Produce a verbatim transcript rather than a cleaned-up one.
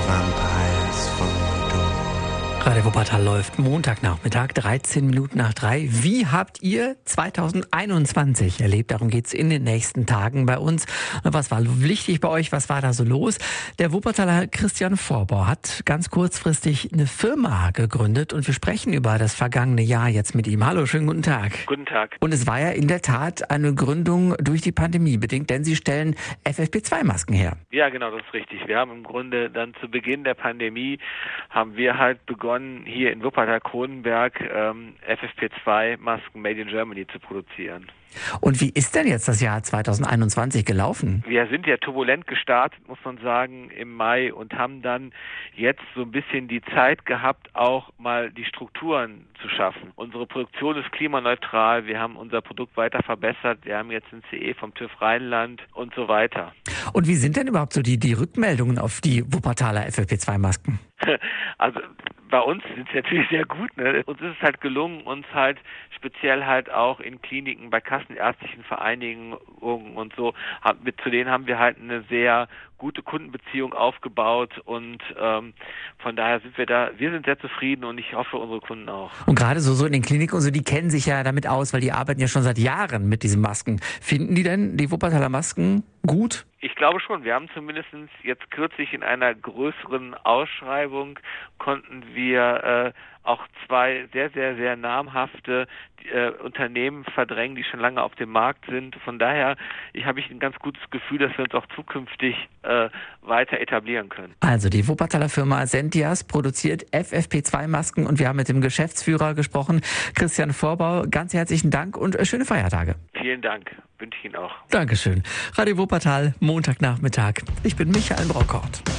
vampires from the door. Radio Wuppertal läuft Montagnachmittag, dreizehn Minuten nach drei. Wie habt ihr zwanzig einundzwanzig erlebt? Darum geht's in den nächsten Tagen bei uns. Was war wichtig bei euch? Was war da so los? Der Wuppertaler Christian Vorbau hat ganz kurzfristig eine Firma gegründet und wir sprechen über das vergangene Jahr jetzt mit ihm. Hallo, schönen guten Tag. Guten Tag. Und es war ja in der Tat eine Gründung durch die Pandemie bedingt, denn Sie stellen F F P zwei Masken her. Ja, genau, das ist richtig. Wir haben im Grunde dann zu Beginn der Pandemie haben wir halt begonnen, hier in Wuppertal-Kronenberg ähm, F F P zwei Masken Made in Germany zu produzieren. Und wie ist denn jetzt das Jahr zwanzig einundzwanzig gelaufen? Wir sind ja turbulent gestartet, muss man sagen, im Mai und haben dann jetzt so ein bisschen die Zeit gehabt, auch mal die Strukturen zu schaffen. Unsere Produktion ist klimaneutral, wir haben unser Produkt weiter verbessert, wir haben jetzt ein C E vom TÜV Rheinland und so weiter. Und wie sind denn überhaupt so die, die Rückmeldungen auf die Wuppertaler F F P zwei Masken? Also bei uns sind es natürlich sehr gut. Ne? Uns ist es halt gelungen, uns halt speziell halt auch in Kliniken, bei kassenärztlichen Vereinigungen und so, mit, zu denen haben wir halt eine sehr gute Kundenbeziehung aufgebaut und ähm, von daher sind wir da, wir sind sehr zufrieden und ich hoffe, unsere Kunden auch. Und gerade so, so in den Kliniken und so, die kennen sich ja damit aus, weil die arbeiten ja schon seit Jahren mit diesen Masken. Finden die denn die Wuppertaler Masken gut? Ich glaube schon. Wir haben zumindest jetzt kürzlich in einer größeren Ausschreibung konnten wir äh, auch zwei sehr, sehr, sehr namhafte äh, Unternehmen verdrängen, die schon lange auf dem Markt sind. Von daher ich, habe ich ein ganz gutes Gefühl, dass wir uns auch zukünftig äh, weiter etablieren können. Also die Wuppertaler Firma Sentias produziert F F P zwei Masken und wir haben mit dem Geschäftsführer gesprochen, Christian Vorbau. Ganz herzlichen Dank und schöne Feiertage. Vielen Dank. Wünsche ich Ihnen auch. Dankeschön. Radio Wuppertal, Montagnachmittag. Ich bin Michael Brockort.